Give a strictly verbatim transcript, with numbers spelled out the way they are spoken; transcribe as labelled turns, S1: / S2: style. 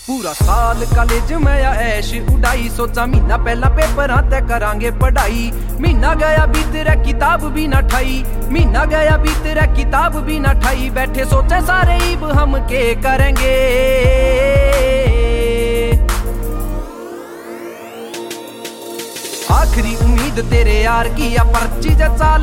S1: पूरा साल कॉलेज में या ऐश उड़ाई, सोचा महीना पहला पेपर ते करांगे पढ़ाई। महीना गया बीत रे किताब भी ना ठाई, महीना गया बीत रे किताब भी ना ठाई। बैठे सोचे सारे ईब हम के करेंगे, आखिरी उम्मीद तेरे यार की या पर्ची चाल